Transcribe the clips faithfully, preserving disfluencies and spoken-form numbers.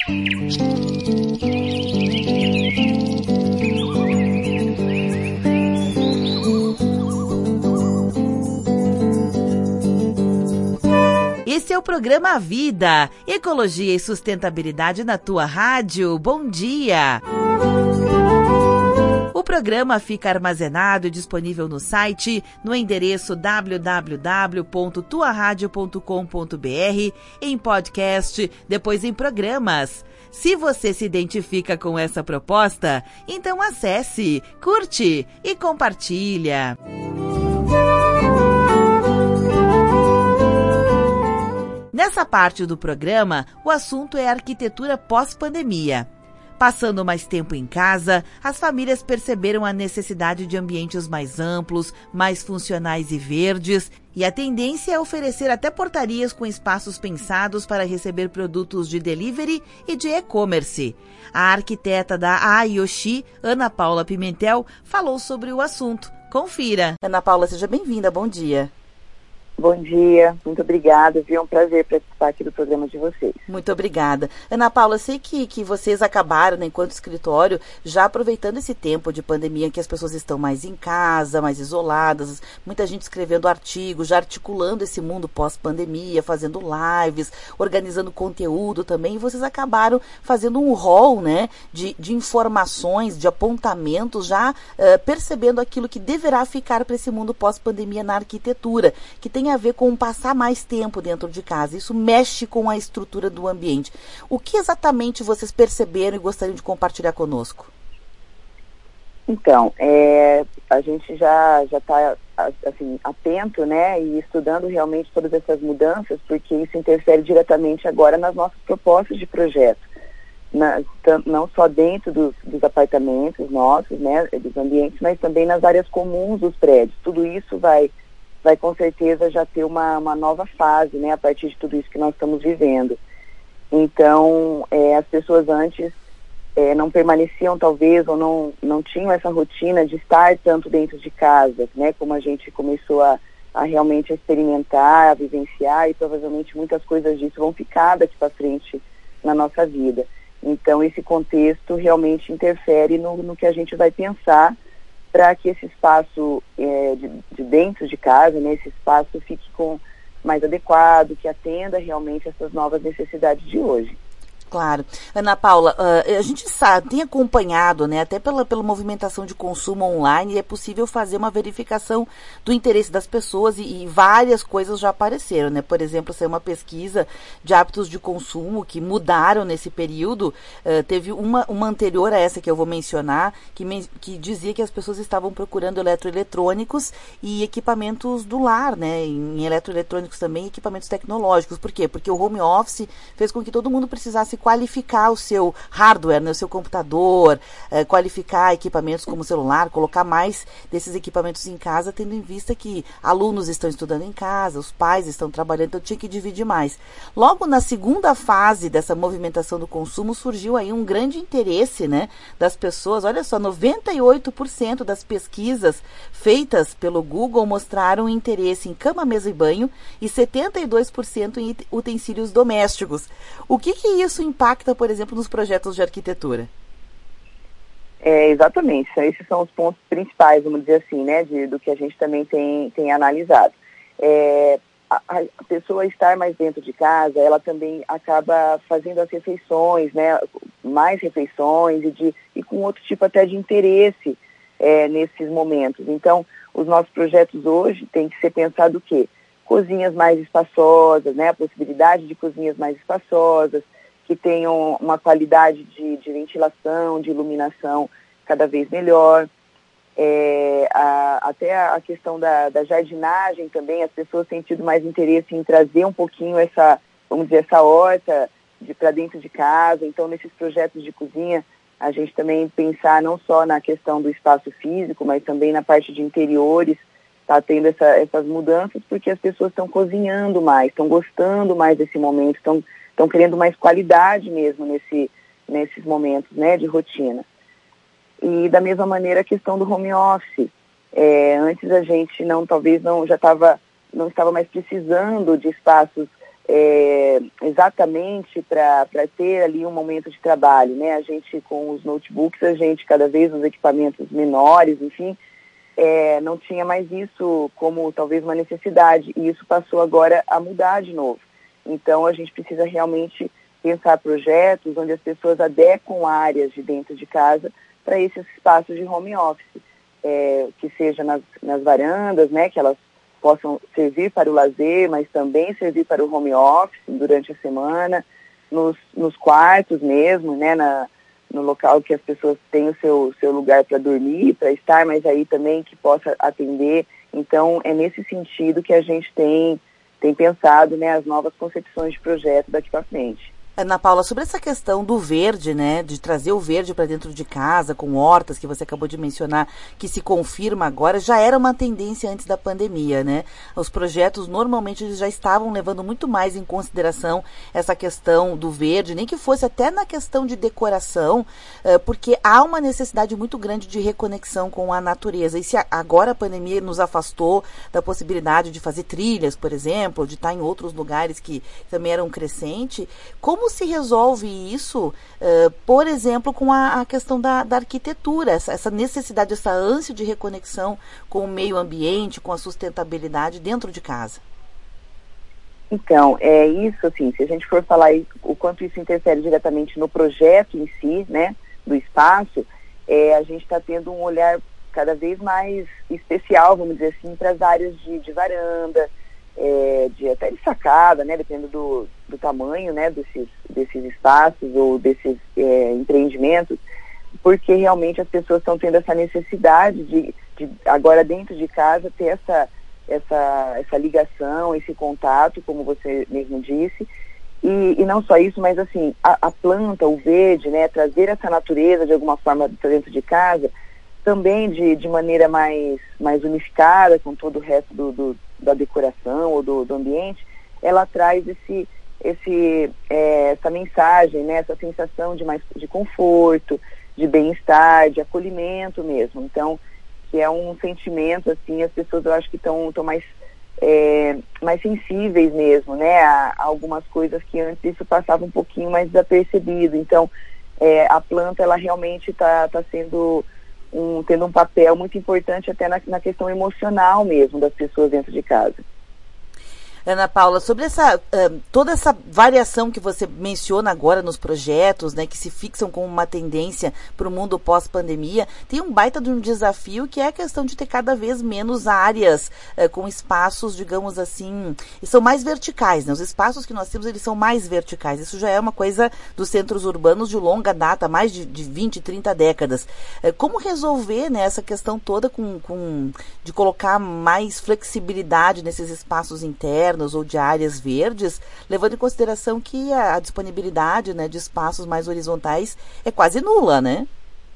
Esse é o programa Vida, Ecologia e Sustentabilidade na tua rádio. Bom dia! O programa fica armazenado e disponível no site, no endereço w w w ponto tua rádio ponto com ponto b r, em podcast, depois em programas. Se você se identifica com essa proposta, então acesse, curte e compartilha. Nessa parte do programa, o assunto é arquitetura pós-pandemia. Passando mais tempo em casa, as famílias perceberam a necessidade de ambientes mais amplos, mais funcionais e verdes, e a tendência é oferecer até portarias com espaços pensados para receber produtos de delivery e de e-commerce. A arquiteta da Ayoshi, Ana Paula Pimentel, falou sobre o assunto. Confira. Ana Paula, seja bem-vinda. Bom dia. Bom dia, muito obrigada, viu? É um prazer participar aqui do programa de vocês. Muito obrigada. Ana Paula, eu sei que, que vocês acabaram, né, enquanto escritório, já aproveitando esse tempo de pandemia que as pessoas estão mais em casa, mais isoladas, muita gente escrevendo artigos, já articulando esse mundo pós-pandemia, fazendo lives, organizando conteúdo também, e vocês acabaram fazendo um rol, né, de, de informações, de apontamentos, já uh, percebendo aquilo que deverá ficar para esse mundo pós-pandemia na arquitetura, que tem a ver com passar mais tempo dentro de casa. Isso mexe com a estrutura do ambiente. O que exatamente vocês perceberam e gostariam de compartilhar conosco? Então, é, a gente já já está assim, atento, né, e estudando realmente todas essas mudanças, porque isso interfere diretamente agora nas nossas propostas de projeto. Na, não só dentro dos, dos apartamentos nossos, né, dos ambientes, mas também nas áreas comuns dos prédios. Tudo isso vai vai com certeza já ter uma, uma nova fase, né, a partir de tudo isso que nós estamos vivendo. Então, é, as pessoas antes é, não permaneciam, talvez, ou não, não tinham essa rotina de estar tanto dentro de casa, né, como a gente começou a, a realmente experimentar, a vivenciar, e provavelmente muitas coisas disso vão ficar daqui para frente na nossa vida. Então, esse contexto realmente interfere no, no que a gente vai pensar, para que esse espaço é, de, de dentro de casa, né, esse espaço fique com, mais adequado, que atenda realmente essas novas necessidades de hoje. Claro. Ana Paula, uh, a gente sabe, tem acompanhado, né, até pela, pela movimentação de consumo online, é possível fazer uma verificação do interesse das pessoas e, e várias coisas já apareceram, né? Por exemplo, saiu uma pesquisa de hábitos de consumo que mudaram nesse período. Uh, teve uma, uma anterior a essa que eu vou mencionar, que, men- que dizia que as pessoas estavam procurando eletroeletrônicos e equipamentos do lar, né? Em, em eletroeletrônicos também, equipamentos tecnológicos. Por quê? Porque o home office fez com que todo mundo precisasse qualificar o seu hardware, né, o seu computador, eh, qualificar equipamentos como celular, colocar mais desses equipamentos em casa, tendo em vista que alunos estão estudando em casa, os pais estão trabalhando, então tinha que dividir mais. Logo na segunda fase dessa movimentação do consumo, surgiu aí um grande interesse, né, das pessoas. Olha só, noventa e oito por cento das pesquisas feitas pelo Google mostraram interesse em cama, mesa e banho e setenta e dois por cento em utensílios domésticos. O que que isso impacta, por exemplo, nos projetos de arquitetura? É, exatamente, esses são os pontos principais, vamos dizer assim, né, de, do que a gente também tem, tem analisado. É, a, a pessoa estar mais dentro de casa, ela também acaba fazendo as refeições, né, mais refeições e, de, e com outro tipo até de interesse é, nesses momentos. Então, os nossos projetos hoje têm que ser pensado o quê? Cozinhas mais espaçosas, né, a possibilidade de cozinhas mais espaçosas, que tenham uma qualidade de, de ventilação, de iluminação cada vez melhor. É, a, até a questão da, da jardinagem também, as pessoas têm tido mais interesse em trazer um pouquinho essa, vamos dizer, essa horta de, para dentro de casa. Então, nesses projetos de cozinha, a gente também pensar não só na questão do espaço físico, mas também na parte de interiores, está tendo essa, essas mudanças, porque as pessoas estão cozinhando mais, estão gostando mais desse momento, estão estão querendo mais qualidade mesmo nesse, nesses momentos, né, de rotina. E da mesma maneira a questão do home office. É, antes a gente não, talvez não, já estava, não estava mais precisando de espaços é, exatamente para ter ali um momento de trabalho, né? A gente, com os notebooks, a gente, cada vez os equipamentos menores, enfim, é, não tinha mais isso como talvez uma necessidade, e isso passou agora a mudar de novo. Então, a gente precisa realmente pensar projetos onde as pessoas adequam áreas de dentro de casa para esses espaços de home office, é, que seja nas, nas varandas, né, que elas possam servir para o lazer, mas também servir para o home office durante a semana, nos, nos quartos mesmo, né, na, no local que as pessoas têm o seu, seu lugar para dormir, para estar, mas aí também que possa atender. Então, é nesse sentido que a gente tem, tem pensado, né, as novas concepções de projeto daqui para frente. Ana Paula, sobre essa questão do verde, né, de trazer o verde para dentro de casa, com hortas, que você acabou de mencionar, que se confirma agora, já era uma tendência antes da pandemia, né? Os projetos, normalmente, eles já estavam levando muito mais em consideração essa questão do verde, nem que fosse até na questão de decoração, porque há uma necessidade muito grande de reconexão com a natureza. E se agora a pandemia nos afastou da possibilidade de fazer trilhas, por exemplo, de estar em outros lugares que também eram crescentes, como Como se resolve isso, uh, por exemplo, com a, a questão da, da arquitetura, essa, essa necessidade, essa ânsia de reconexão com o meio ambiente, com a sustentabilidade dentro de casa? Então, é isso, assim, se a gente for falar o quanto isso interfere diretamente no projeto em si, né, do espaço, é, a gente está tendo um olhar cada vez mais especial, vamos dizer assim, para as áreas de, de varanda, É, de, até de sacada, né, dependendo do, do tamanho, né, desses, desses espaços ou desses é, empreendimentos, porque realmente as pessoas estão tendo essa necessidade de, de agora dentro de casa ter essa, essa, essa ligação, esse contato, como você mesmo disse, e, e não só isso, mas assim, a, a planta, o verde, né, trazer essa natureza de alguma forma para dentro de casa, também de, de maneira mais, mais unificada com todo o resto do, do da decoração ou do, do ambiente, ela traz esse, esse, é, essa mensagem, né, essa sensação de, mais, de conforto, de bem-estar, de acolhimento mesmo. Então, que é um sentimento, assim, as pessoas eu acho que estão mais, é, mais sensíveis mesmo, né, a, a algumas coisas que antes isso passava um pouquinho mais desapercebido. Então, é, a planta, ela realmente está tá sendo... Um, tendo um papel muito importante até na, na questão emocional mesmo das pessoas dentro de casa. Ana Paula, sobre essa, uh, toda essa variação que você menciona agora nos projetos, né, que se fixam como uma tendência para o mundo pós-pandemia, tem um baita de um desafio que é a questão de ter cada vez menos áreas uh, com espaços, digamos assim, e são mais verticais, né? Os espaços que nós temos, eles são mais verticais. Isso já é uma coisa dos centros urbanos de longa data, mais de, de vinte, trinta décadas. Uh, como resolver, né, essa questão toda com, com, de colocar mais flexibilidade nesses espaços internos ou de áreas verdes, levando em consideração que a, a disponibilidade, né, de espaços mais horizontais é quase nula, né?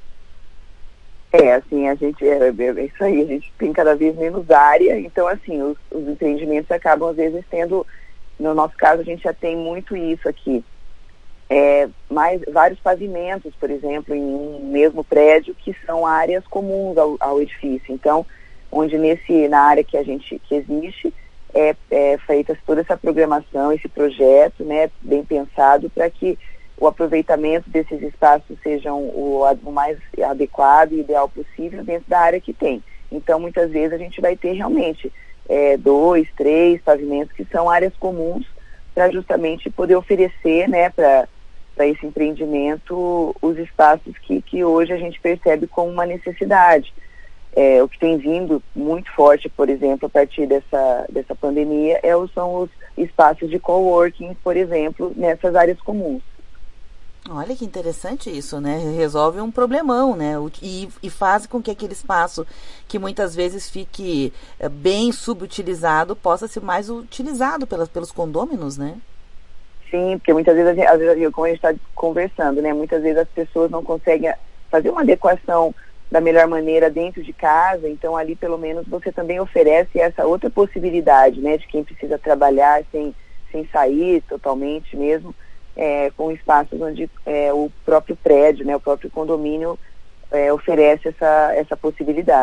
É, assim, a gente, é, é isso aí, a gente tem cada vez menos área, então, assim, os, os empreendimentos acabam, às vezes, tendo, no nosso caso, a gente já tem muito isso aqui, é, mais, vários pavimentos, por exemplo, em um mesmo prédio, que são áreas comuns ao, ao edifício, então, onde nesse, na área que a gente, que existe, É, é feita toda essa programação, esse projeto, né, bem pensado para que o aproveitamento desses espaços sejam o, o mais adequado e ideal possível dentro da área que tem. Então, muitas vezes a gente vai ter realmente é, dois, três pavimentos que são áreas comuns para justamente poder oferecer, né, para para esse empreendimento os espaços que, que hoje a gente percebe como uma necessidade. É, o que tem vindo muito forte, por exemplo, a partir dessa, dessa pandemia, é, são os espaços de coworking, por exemplo, nessas áreas comuns. Olha que interessante isso, né? Resolve um problemão, né? E, e faz com que aquele espaço que muitas vezes fique é, bem subutilizado possa ser mais utilizado pelas, pelos condôminos, né? Sim, porque muitas vezes, às vezes, como a gente está conversando, né? Muitas vezes as pessoas não conseguem fazer uma adequação da melhor maneira dentro de casa, então ali pelo menos você também oferece essa outra possibilidade, né, de quem precisa trabalhar sem, sem sair totalmente mesmo, é, com espaços onde é, o próprio prédio, né, o próprio condomínio é, oferece essa, essa possibilidade.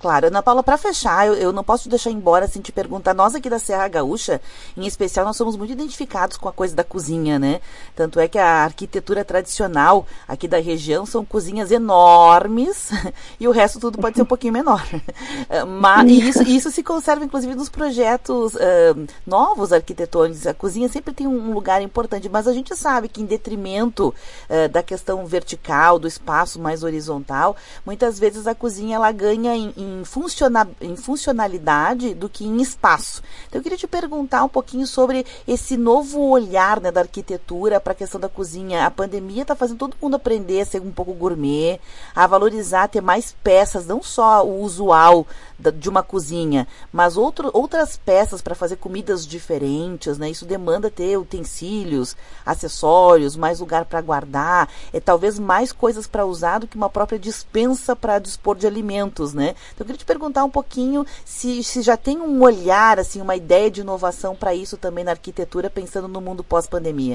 Claro. Ana Paula, para fechar, eu, eu não posso te deixar embora sem te perguntar. Nós aqui da Serra Gaúcha, em especial, nós somos muito identificados com a coisa da cozinha, né? Tanto é que a arquitetura tradicional aqui da região são cozinhas enormes e o resto tudo pode ser um pouquinho menor. Mas, e isso, isso se conserva, inclusive, nos projetos uh, novos arquitetônicos. A cozinha sempre tem um lugar importante, mas a gente sabe que em detrimento uh, da questão vertical, do espaço mais horizontal, muitas vezes a cozinha ela ganha em, em Em, funciona, em funcionalidade do que em espaço. Então eu queria te perguntar um pouquinho sobre esse novo olhar, né, da arquitetura para a questão da cozinha. A pandemia está fazendo todo mundo aprender a ser um pouco gourmet, a valorizar, ter mais peças, não só o usual da, de uma cozinha, mas outro, outras peças para fazer comidas diferentes, né? Isso demanda ter utensílios, acessórios, mais lugar para guardar, é talvez mais coisas para usar do que uma própria despensa para dispor de alimentos, né? Então, eu queria te perguntar um pouquinho se, se já tem um olhar, assim, uma ideia de inovação para isso também na arquitetura, pensando no mundo pós-pandemia.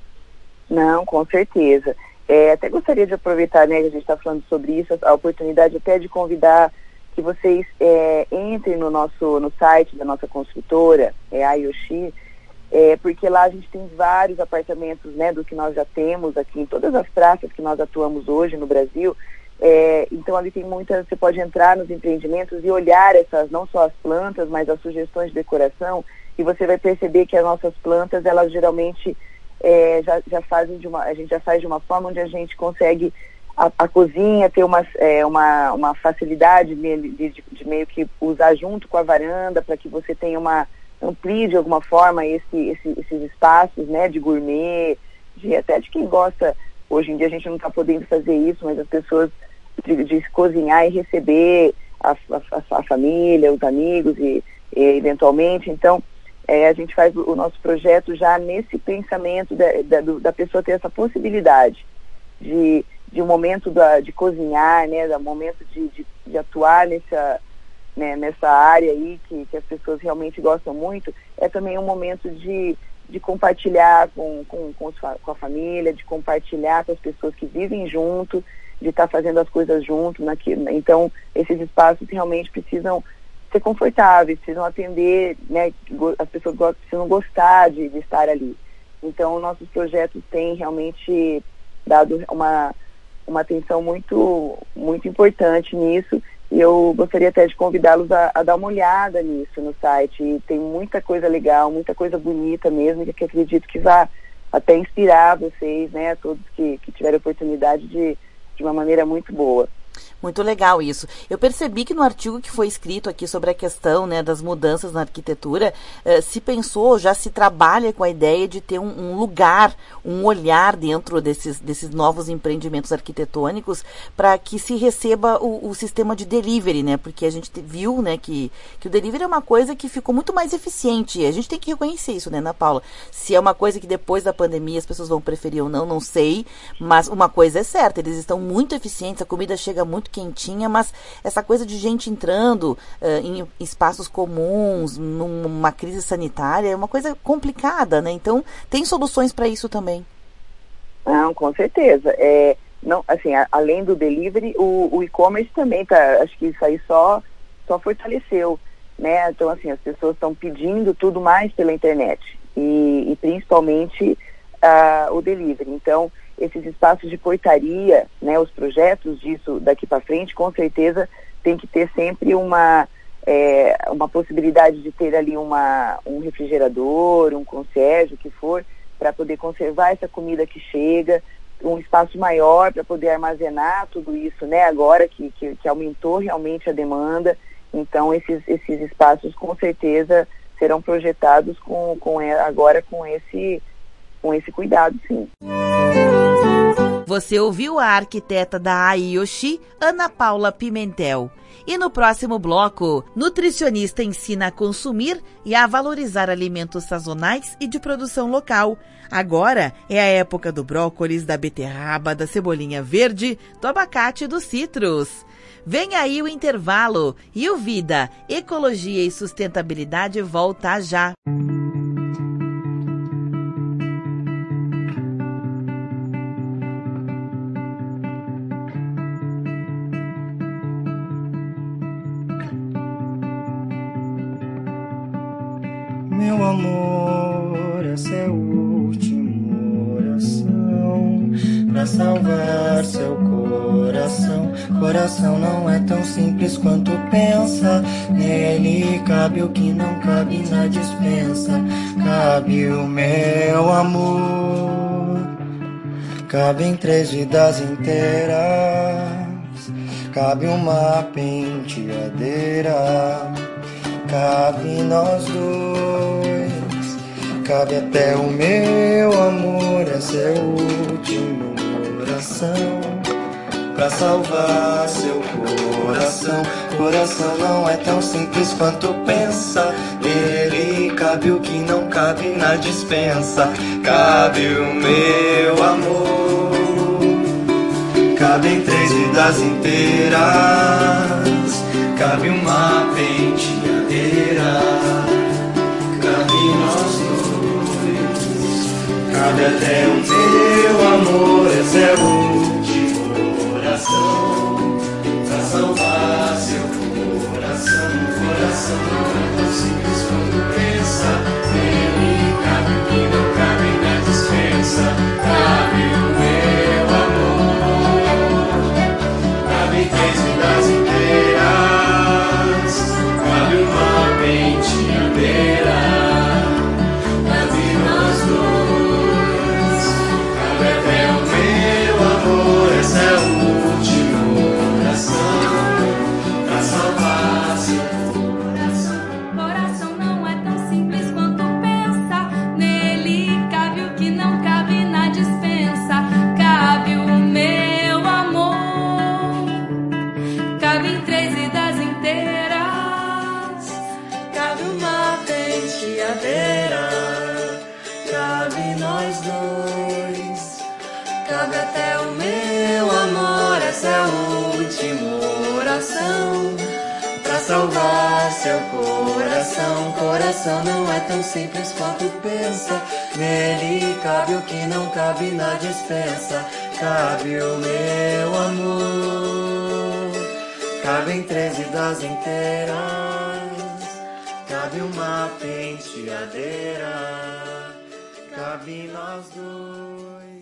Não, com certeza. É, até gostaria de aproveitar, né, que a gente está falando sobre isso, a oportunidade até de convidar que vocês é, entrem no nosso no site da nossa construtora, é a Ayoshi, é, porque lá a gente tem vários apartamentos, né, do que nós já temos aqui em todas as praças que nós atuamos hoje no Brasil. É, então ali tem muitas, você pode entrar nos empreendimentos e olhar essas, não só as plantas, mas as sugestões de decoração, e você vai perceber que as nossas plantas, elas geralmente é, já, já fazem de uma, a gente já faz de uma forma onde a gente consegue a, a cozinha ter uma, é, uma, uma facilidade de, de, de meio que usar junto com a varanda, para que você tenha uma, amplie de alguma forma esse, esse, esses espaços, né, de gourmet, de, até de quem gosta. Hoje em dia a gente não está podendo fazer isso, mas as pessoas De, de cozinhar e receber a, a, a família, os amigos e, e eventualmente, então é, a gente faz o, o nosso projeto já nesse pensamento da, da, da pessoa ter essa possibilidade de, de um momento da, de cozinhar, né, do momento de, de, de atuar nessa, né, nessa área aí que, que as pessoas realmente gostam muito, é também um momento de, de compartilhar com, com, com, os, com a família, de compartilhar com as pessoas que vivem junto, de estar fazendo as coisas junto naquilo. Então, esses espaços realmente precisam ser confortáveis, precisam atender, né, as pessoas precisam gostar de, de estar ali. Então, nossos projetos têm realmente dado uma, uma atenção muito, muito importante nisso, e eu gostaria até de convidá-los a, a dar uma olhada nisso no site. E tem muita coisa legal, muita coisa bonita mesmo, que acredito que vai até inspirar vocês, né, todos que, que tiverem oportunidade de de uma maneira muito boa. Muito legal isso. Eu percebi que no artigo que foi escrito aqui sobre a questão, né, das mudanças na arquitetura, eh, se pensou, já se trabalha com a ideia de ter um, um lugar, um olhar dentro desses, desses novos empreendimentos arquitetônicos para que se receba o, o sistema de delivery, né? Porque a gente viu, né, que, que o delivery é uma coisa que ficou muito mais eficiente. A gente tem que reconhecer isso, né, Ana Paula? Se é uma coisa que depois da pandemia as pessoas vão preferir ou não, não sei, mas uma coisa é certa, eles estão muito eficientes, a comida chega muito quentinha, mas essa coisa de gente entrando uh, em espaços comuns, numa crise sanitária, é uma coisa complicada, né? Então, tem soluções para isso também. Não, com certeza. É, não, assim, a, além do delivery, o, o e-commerce também, tá, acho que isso aí só, só fortaleceu, né? Então, assim, as pessoas estão pedindo tudo mais pela internet e, e principalmente uh, o delivery. Então, esses espaços de portaria, né, os projetos disso daqui para frente, com certeza tem que ter sempre uma, é, uma possibilidade de ter ali uma, um refrigerador, um concierge, o que for, para poder conservar essa comida que chega, um espaço maior para poder armazenar tudo isso, né, agora que, que, que aumentou realmente a demanda. Então, esses, esses espaços com certeza serão projetados com, com, agora com esse, com esse cuidado, sim. Você ouviu a arquiteta da Ayoshi, Ana Paula Pimentel. E no próximo bloco, nutricionista ensina a consumir e a valorizar alimentos sazonais e de produção local. Agora é a época do brócolis, da beterraba, da cebolinha verde, do abacate e dos citros. Vem aí o intervalo e o Vida, Ecologia e Sustentabilidade volta já. meu amor, essa é a última oração pra salvar seu coração. Coração não é tão simples quanto pensa. Nele cabe o que não cabe na despensa. Cabe o meu amor, cabem três vidas inteiras. Cabe uma penteadeira, cabe nós dois, cabe até o meu amor. Essa é a última oração pra salvar seu coração. Coração não é tão simples quanto pensa. Nele cabe o que não cabe na despensa. Cabe o meu amor, cabem três vidas inteiras. Cabe uma penteadeira, cabe nós dois, cabe até o meu amor. Essa é a última oração pra salvar seu coração. Coração não é tão simples quanto pensa. Nele cabe o que não cabe na despensa. Cabe o meu amor, cabe três vidas inteiras. Cabe uma penteadeira, cabe nós dois, cabe até o meu amor. Essa é a última oração pra salvar seu coração. Coração não é tão simples quanto pensa. Nele cabe o que não cabe na dispensa. Cabe o meu amor, cabe em três vidas inteiras. Cabe uma penteadeira, cabe nós dois, cabe até o meu amor. Essa é a última oração pra salvar seu coração. Coração não é tão simples quanto pensa. Nele cabe o que não cabe na despensa. Cabe o meu amor, cabe em três vidas inteiras. Cabe uma penteadeira, cabe nós dois.